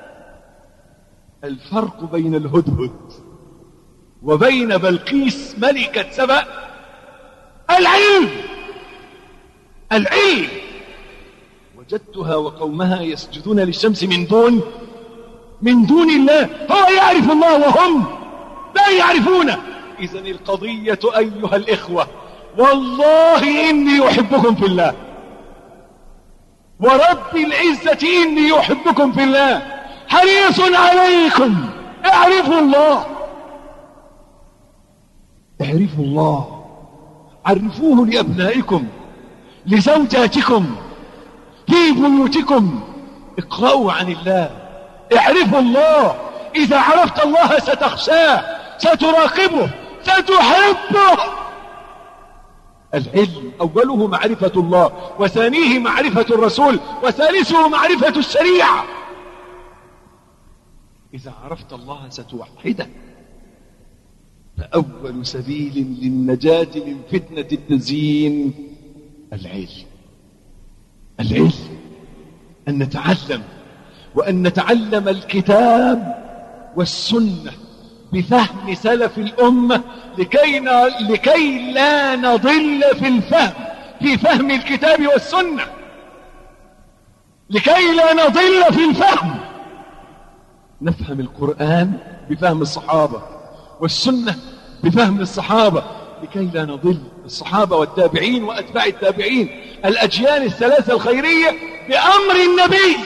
الفرق بين الهدهد وبين بلقيس ملكة سبأ العلم، العلم. وجدتها وقومها يسجدون للشمس من دون الله. هو يعرف الله وهم لا يعرفونه. إذن القضية أيها الإخوة، والله إني أحبكم في الله، ورب العزة إني أحبكم في الله، حريص عليكم. اعرفوا الله، اعرفوا الله، عرفوه لأبنائكم، لزوجاتكم، في بيوتكم. اقرأوا عن الله، اعرفوا الله. إذا عرفت الله ستخشاه، ستراقبه، ستحبه. العلم أوله معرفة الله، وثانيه معرفة الرسول، وثالثه معرفة الشريعة. إذا عرفت الله ستوحده. فأول سبيل للنجاة من فتنة التزيين العلم. العلم، أن نتعلم، وأن نتعلم الكتاب والسنة بفهم سلف الأمة لكي لا نضل في فهم الكتاب والسنة، لكي لا نضل في الفهم. نفهم القرآن بفهم الصحابة والسنة بفهم الصحابة، لكي لا نضل. الصحابة والتابعين وأتباع التابعين، الأجيال الثلاثة الخيرية بأمر النبي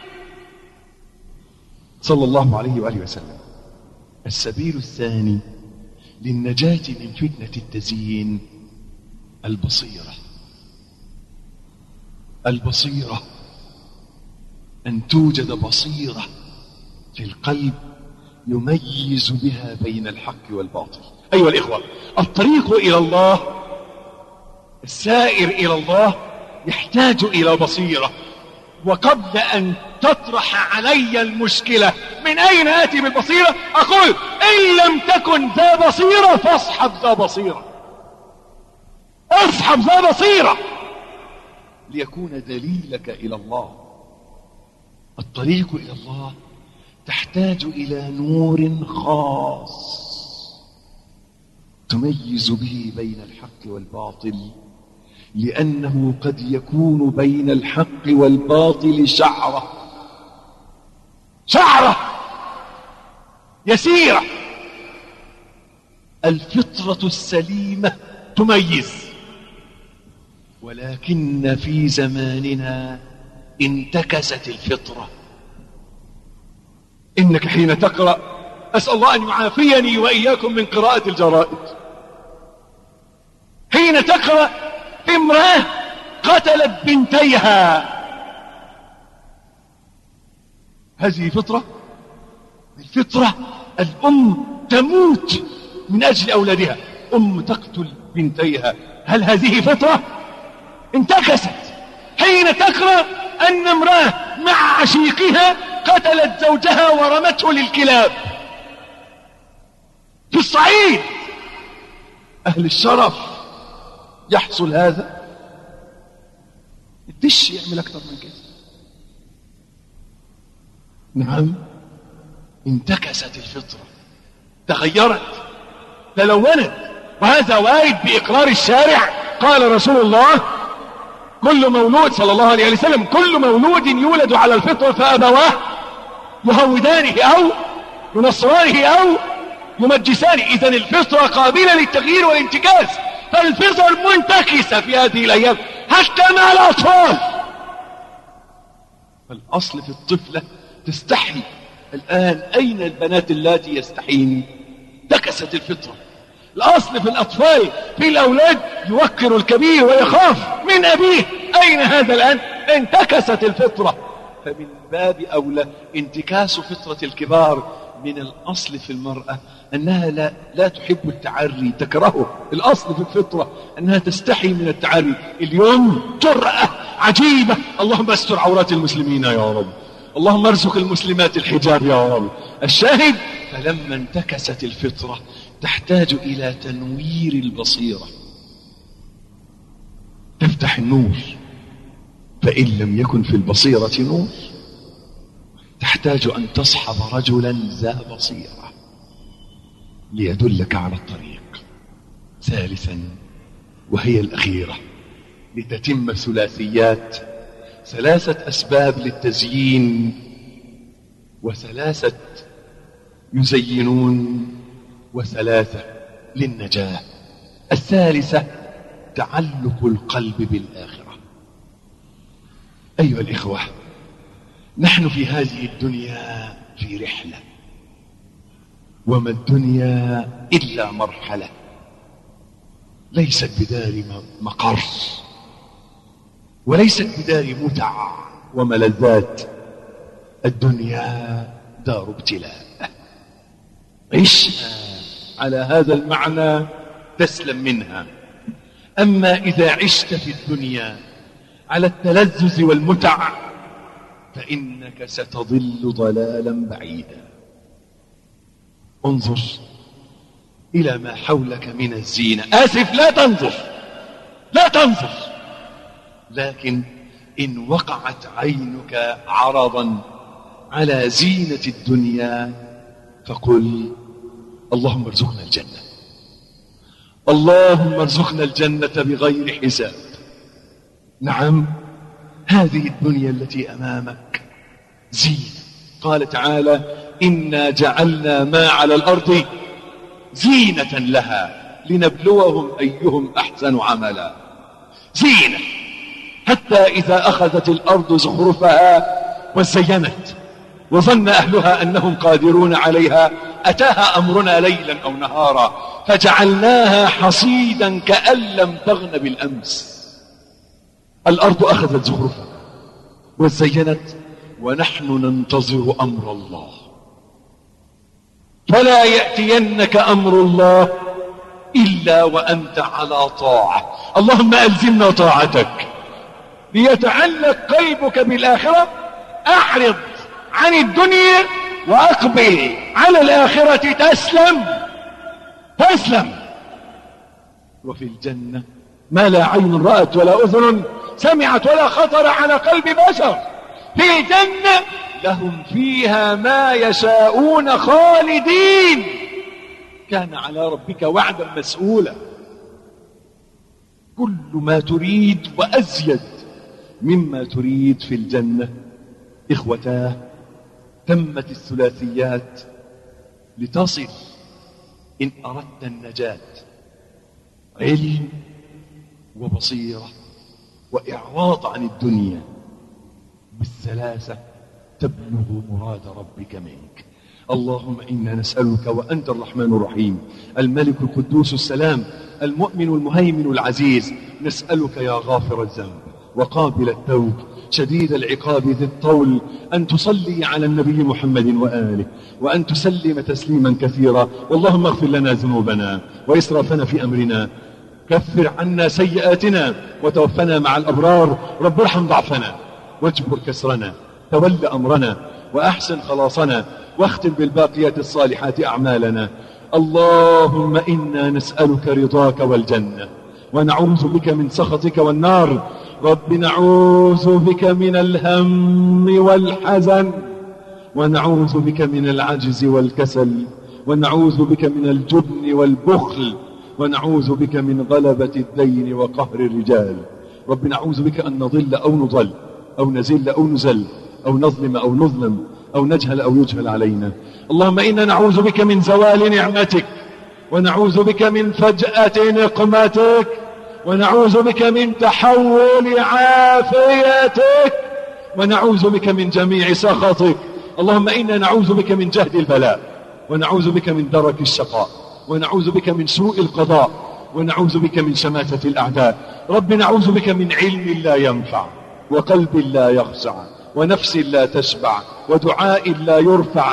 صلى الله عليه وآله وسلم. السبيل الثاني للنجاة من فتنة التزيين البصيرة. البصيرة، أن توجد بصيرة في القلب يميز بها بين الحق والباطل. أيها الإخوة، الطريق إلى الله، السائر إلى الله يحتاج إلى بصيرة. وقبل أن تطرح علي المشكلة من أين آتي بالبصيرة، أقول: إن لم تكن ذا بصيرة فاصحب ذا بصيرة، اصحب ذا بصيرة ليكون دليلك إلى الله. الطريق إلى الله تحتاج إلى نور خاص تميز به بين الحق والباطل، لأنه قد يكون بين الحق والباطل شعرة يسيرة الفطرة السليمة تميز. ولكن في زماننا انتكست الفطرة. إنك حين تقرأ، أسأل الله أن يعافيني وإياكم من قراءة الجرائد، حين تقرأ امرأة قتلت بنتيها، هذه فطرة؟ الفطرة الأم تموت من أجل أولادها، أم تقتل بنتيها، هل هذه فطرة؟ انتكست. حين تقرأ أن امرأة مع عشيقها قتلت زوجها ورمته للكلاب، في الصعيد أهل الشرف يحصل هذا، الدش يعمل أكثر من كده. نعم، انتكست الفطرة، تغيرت، تلونت، وهذا وارد بإقرار الشارع. قال رسول الله كل مولود صلى الله عليه وسلم كل مولود يولد على الفطرة فأبواه يهودانه أو ينصرانه أو يمجسانه. إذن الفطرة قابلة للتغيير والانتكاس، فالفطرة منتكسة في هذه الأيام حتى مع الأطفال. فالأصل في الطفلة تستحي. الآن أين البنات اللاتي يستحين؟ انتكست الفطرة. الأصل في الأطفال، في الأولاد، يوقر الكبير ويخاف من أبيه. أين هذا الآن؟ انتكست الفطرة. فمن باب أولى انتكاس فطرة الكبار. من الأصل في المرأة أنها لا تحب التعري، تكرهه. الأصل في الفطرة أنها تستحي من التعري. اليوم جرأة عجيبة. اللهم استر عورات المسلمين يا رب، اللهم ارزق المسلمات الحجاب يا رب. الشاهد، فلما انتكست الفطرة تحتاج إلى تنوير البصيرة، تفتح النور، فإن لم يكن في البصيرة نور تحتاج أن تصحب رجلا ذا بصيرة ليدلك على الطريق. ثالثا وهي الأخيرة لتتم الثلاثيات، 3 أسباب للتزيين، و3 يزينون، و3 للنجاة. الثالثة تعلق القلب بالآخرة. أيها الإخوة، نحن في هذه الدنيا في رحلة، وما الدنيا إلا مرحلة، ليست بدار مقر، وليست بدار متع وملذات. الدنيا دار ابتلاء، عشها على هذا المعنى تسلم منها. أما إذا عشت في الدنيا على التلذذ والمتع فإنك ستضل ضلالا بعيدا. انظر إلى ما حولك من الزينة. آسف، لا تنظر، لكن إن وقعت عينك عرضا على زينة الدنيا فقل اللهم ارزقنا الجنة، اللهم ارزقنا الجنة بغير حساب. نعم، هذه الدنيا التي أمامك زينة. قال تعالى إنا جعلنا ما على الأرض زينة لها لنبلوهم أيهم أحسن عملا. زينة، حتى إذا أخذت الأرض زخرفها وزينت وظن أهلها أنهم قادرون عليها أتاها أمرنا ليلا أو نهارا فجعلناها حصيدا كأن لم تغن بالأمس. الأرض أخذت زخرفها وزينت ونحن ننتظر أمر الله. فلا يأتينك أمر الله إلا وأنت على طاعة. اللهم ألزمنا طاعتك ليتعلق قلبك بالآخرة. أعرض عن الدنيا وأقبل على الآخرة تسلم. وفي الجنة ما لا عين رأت ولا أذن سمعت ولا خطر على قلب بشر. في الجنة لهم فيها ما يشاءون خالدين، كان على ربك وعدا مسؤولا. كل ما تريد وأزيد مما تريد في الجنة. إخوتاه، تمت الثلاثيات لتصل إن أردت النجاة علم وبصيرة وإعراض عن الدنيا، بالثلاثة تبلغ مراد ربك منك. اللهم إنا نسألك وأنت الرحمن الرحيم الملك القدوس السلام المؤمن المهيمن العزيز، نسألك يا غافر الذنب وقابل التوب شديد العقاب ذي الطول أن تصلي على النبي محمد وآله وأن تسلم تسليما كثيرا. واللهم اغفر لنا ذنوبنا وإسرافنا في أمرنا، كفر عنا سيئاتنا وتوفنا مع الأبرار. رب ارحم ضعفنا واجبر كسرنا، تول أمرنا وأحسن خلاصنا، واختم بالباقيات الصالحات أعمالنا. اللهم إنا نسألك رضاك والجنة ونعوذ بك من سخطك والنار. رب نعوذ بك من الهم والحزن، ونعوذ بك من العجز والكسل، ونعوذ بك من الجبن والبخل، ونعوذ بك من غلبة الدين وقهر الرجال. رب نعوذ بك أن نضل أو نضل أو نزل أو نزل أو نظلم أو نظلم أو نجهل أو يجهل علينا. اللهم إنا نعوذ بك من زوال نعمتك، ونعوذ بك من فجأة نقمتك، ونعوذ بك من تحول عافيتك، ونعوذ بك من جميع سخطك. اللهم إنا نعوذ بك من جهد البلاء، ونعوذ بك من درك الشقاء، ونعوذ بك من سوء القضاء، ونعوذ بك من شماتة الأعداء. رب نعوذ بك من علم لا ينفع، وقلب لا يخشع، ونفس لا تشبع، ودعاء لا يرفع.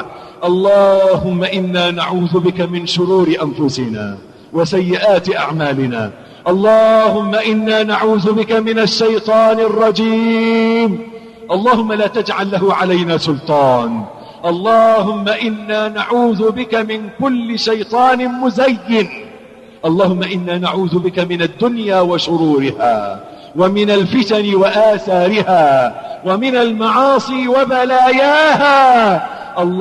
اللهم إنا نعوذ بك من شرور أنفسنا وسيئات أعمالنا. اللهم إنا نعوذ بك من الشيطان الرجيم. اللهم لا تجعل له علينا سلطان. اللهم إنا نعوذ بك من كل شيطان مزين. اللهم إنا نعوذ بك من الدنيا وشرورها، ومن الفتن وآثارها، ومن المعاصي وبلاياها.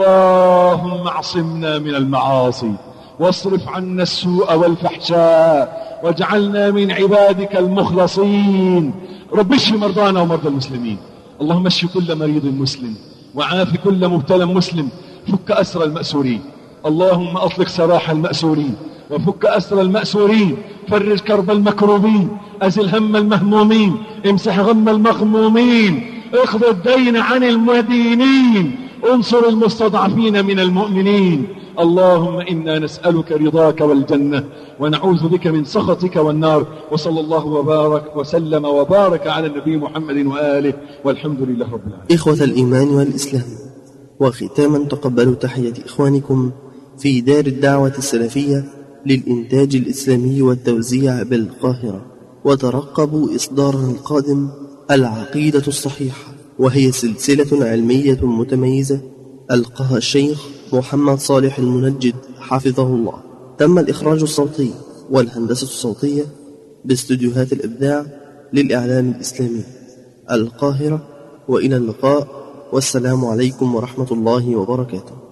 اللهم اعصمنا من المعاصي، واصرف عنا السوء والفحشاء، واجعلنا من عبادك المخلصين. رب اشف مرضانا ومرضى المسلمين. اللهم اشف كل مريض مسلم، وعاف كل مبتلى مسلم، فك أسر المأسورين. اللهم أطلق سراح المأسورين، وفك أسر المأسورين، فرج كرب المكروبين، أزل هم المهمومين، امسح غم المغمومين، اقض الدين عن المدينين، انصر المستضعفين من المؤمنين. اللهم إنا نسألك رضاك والجنة، ونعوذ بك من سخطك والنار. وصلى الله وبارك وسلم وبارك على النبي محمد وآله، والحمد لله رب العالمين. إخوة الإيمان والإسلام، وختاما تقبلوا تحية إخوانكم في دار الدعوة السلفية للإنتاج الإسلامي والتوزيع بالقاهرة، وترقبوا إصدارنا القادم العقيدة الصحيحة، وهي سلسلة علمية متميزة ألقاها الشيخ محمد صالح المنجد حفظه الله. تم الإخراج الصوتي والهندسة الصوتية باستديوهات الإبداع للإعلام الإسلامي القاهرة. وإلى اللقاء، والسلام عليكم ورحمة الله وبركاته.